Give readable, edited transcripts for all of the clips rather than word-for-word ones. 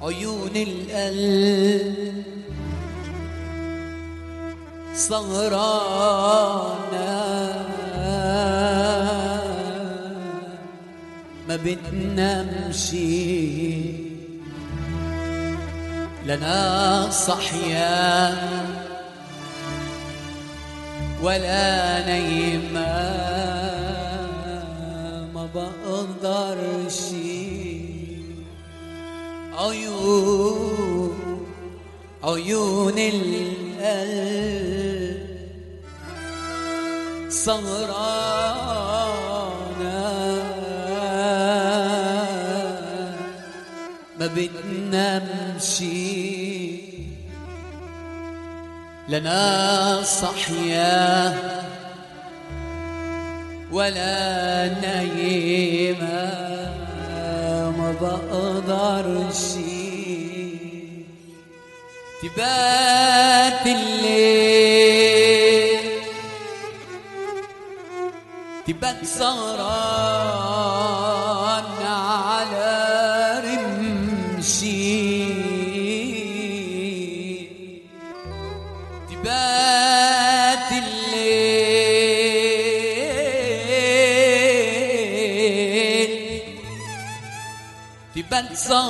عيون القلب سهرانة ما بتنامش لنا صحيا ولا نايمة ما بقدرش عيون القلب سهرانة ما بتنامش لنا صحيا ولا نايمة ما بقدرش تبات الليل تبات سهران على رمشي تبات الليل تبات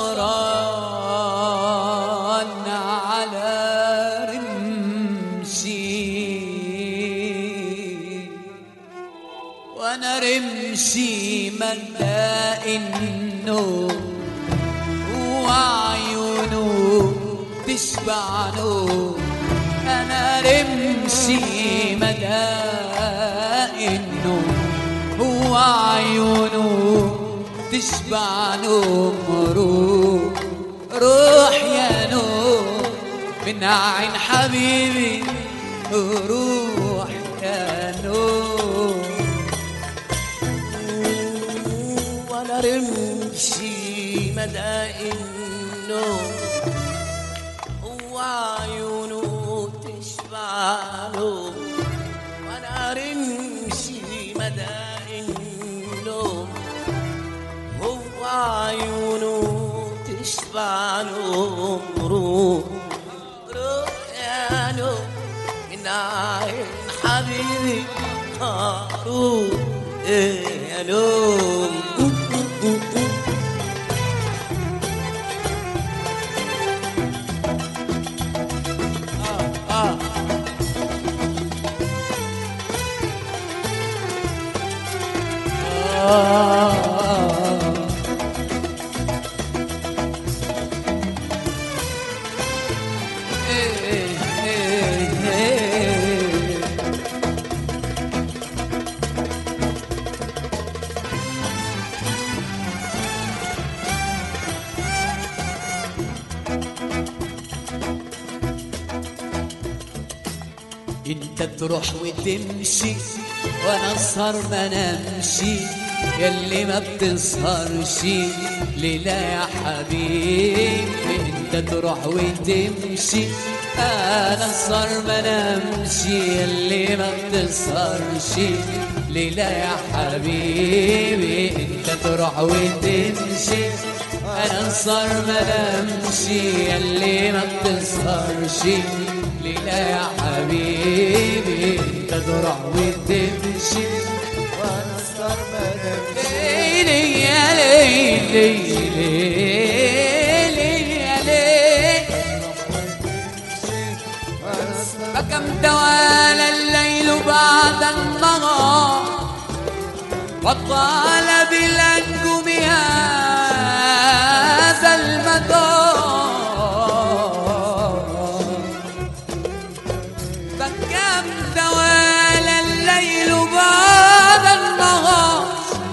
سهران على رمشي وانا رمشي مداء النوم وعيونه تشبع نور انا رمشي مداء النوم وعيونه تشبع نور روح يا نور من عين حبيبي روح يا نور وانا رمشي مداء النور وعيونه تشبع نور وانا رمشي مداء النور وعيونه تشبع نور روح يا نور من عين حبيبي روح يا نور انت تروح وتمشي وانا اسهر ما نمشي ياللي ما بتسهرش ليلة يا حبيبي انت تروح وتمشي انا اسهر ما نمشي ياللي ما بتسهرش ليلة يا حبيبي انت تروح وتمشي انا اسهر ما نمشي ياللي ما بتسهرش ليلة يا حبيبي انت تروح وتمشي وانا اسهر ما نمشي ليلي يا ليلي ليلي يا ليلي فكم توالى الليل بعد النهار وطال بالأنجم هذا المدار فكم توالى الليل بعد النهار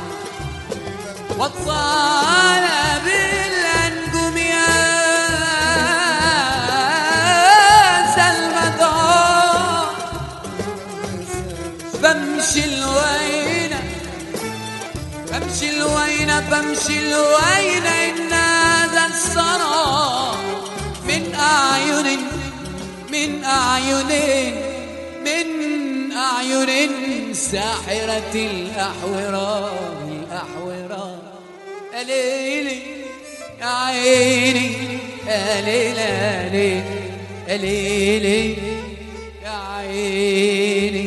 وطال بالأنجم هذا المدار بمشي الوينة بمشي الوينة بمشي الوينة إن هذا السرى من أعين من أعين من أعين ساحرة الأحورة الأحورة ليلي يا عيني يا ليل يا ليل يا ليل يا عيني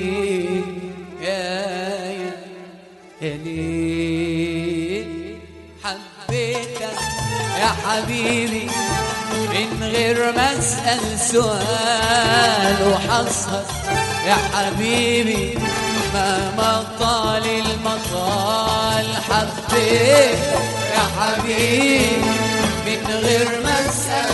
يا ليل حبيتك يا حبيبي من غير ما اسأل سؤال وحصل يا حبيبي مهما طال المطال حبيتك يا حبيبي من غير ما اسأل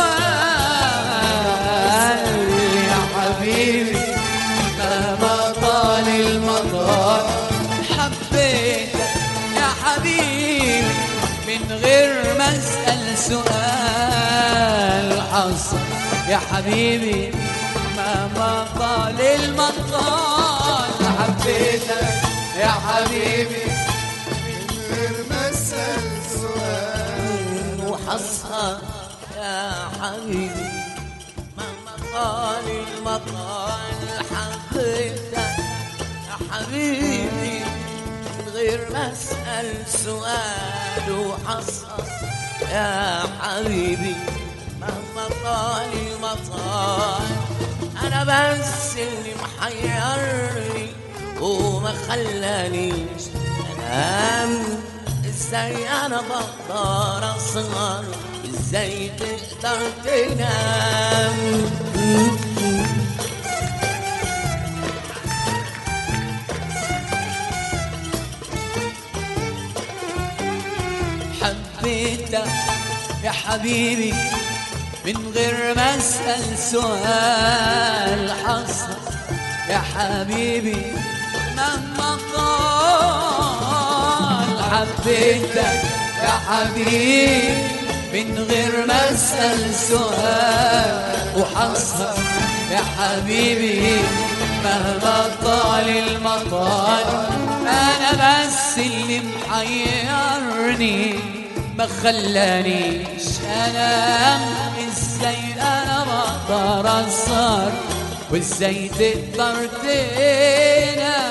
سؤال يا حبيبي مهما طال المطال حبيتك يا حبيبي من غير ما اسأل سؤال حصل يا حبيبي مهما طال المطال حبيتك يا حبيبي من غير ما اسال سؤال وحصها يا حبيبي مهما طال المطال حبيتك يا حبيبي من غير ما اسال سؤال وحصها يا حبيبي مهما طال المطال انا بس اللي محيرني وما خلانيش انام ازاي انا بقدر اسهر ازاي تقدر تنام حبيتك يا حبيبي من غير ما اسأل سؤال حصل يا حبيبي مهما طال حبيتك يا حبيبي من غير ما اسأل سؤال وحصل يا حبيبي مهما طال المطال انا بس اللي محيرني ما خلانيش انام ازاي انا بقدر اسهر وازاي تقدر تنام